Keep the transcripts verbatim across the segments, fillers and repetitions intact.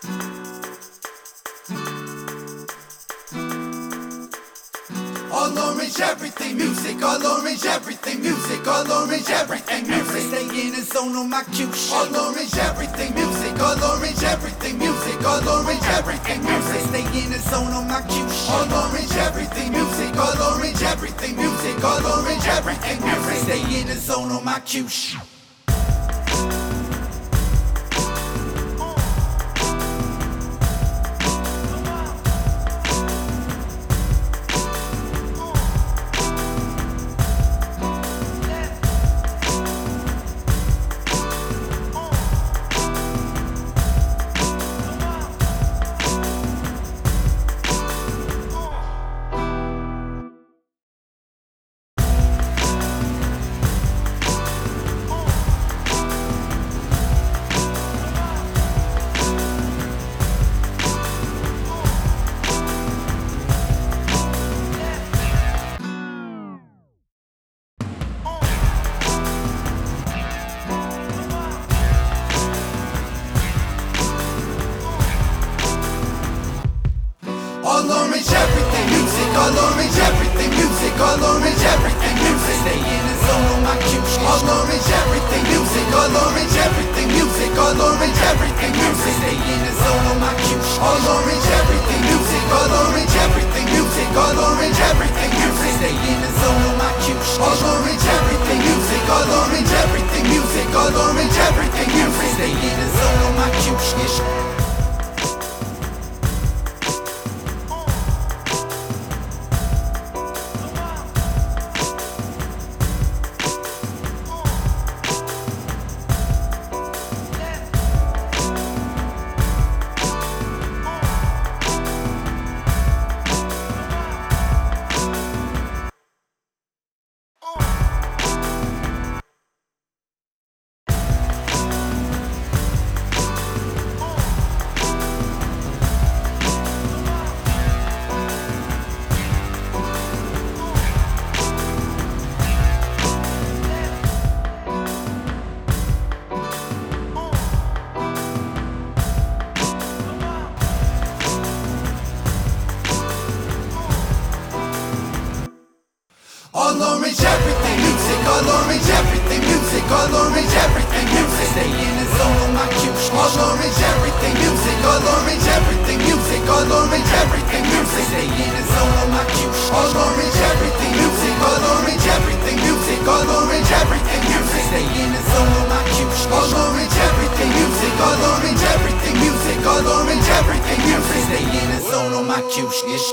All orange everything music, all orange everything music, all orange everything music. Stay in the zone on my cue shit. All orange everything music, all orange everything music, all orange everything music. Stay in the zone on my cue shit. All orange everything music, all orange everything music, all orange everything music. Stay in the zone on my cue shit. All orange everything music, all orange everything music, all orange everything music. Stay in the zone on my cue shit. All orange everything music, all orange everything music, all orange everything music. Stay in the zone on my cue shit. All orange everything music, all orange everything music, all orange everything music. Stay in the zone on my cue shit. All orange everything music, all orange everything music, all orange everything music. Stay in the zone on my cue shit. All orange everything music, all orange everything music, all orange everything music. Stay in the zone on my cue shit. All orange everything music, all orange everything music, all orange everything music. Stay in the zone on my cue shit. All orange everything music, all orange everything music, all orange everything music. Stay in the zone on my cue shit. All orange everything music, all orange everything music, all orange everything music. Stay in the zone on my cue shit.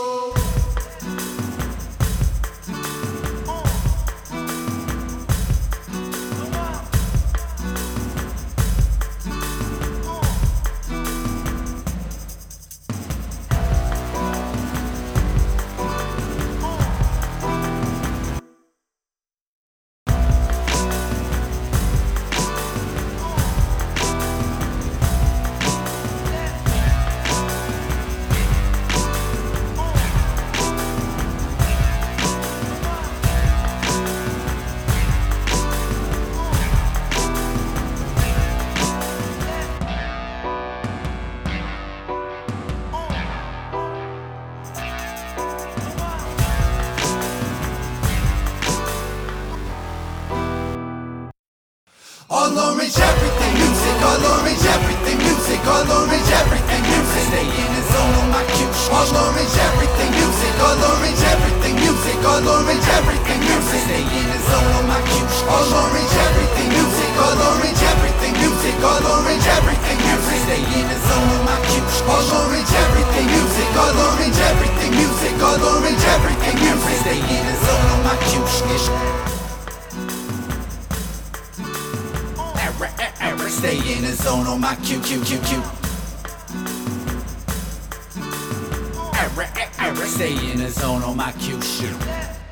All orange everything music, all orange everything music, all orange everything music. Stay in the zone on my cue shit. All orange everything music, all orange everything music, all orange everything music. Stay in the zone on my cue shit. All orange everything music, all orange everything music, all orange everything music. Stay in the zone on my cue shit. All orange everything music, all orange everything music, all orange everything music. Stay in the zone on my cue shit. Stay in the zone on my Q Q Q Q. Stay in the zone on my Q shit.